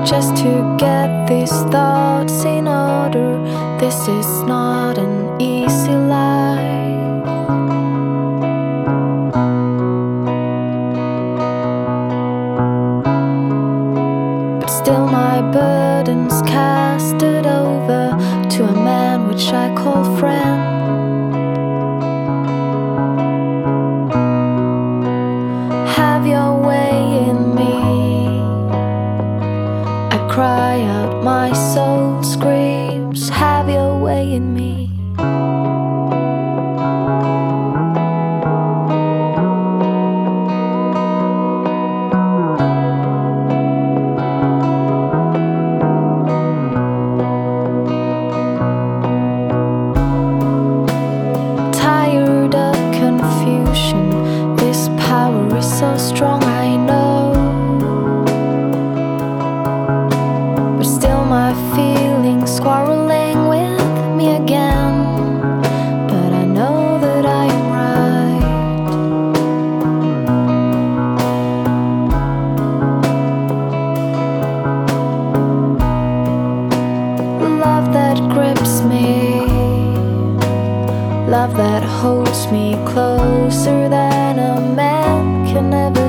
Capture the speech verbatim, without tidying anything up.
just to get these thoughts in order. This is not an easy life, but still my burdens casted over to a man which I call friend. Have your way in me, I cry out, my soul screams, have your way in me. Tired of confusion, this power is so strong, I know, but still my feelings quarreling with me again. But I know that I am right. Love that grips me, love that holds me closer than a man can ever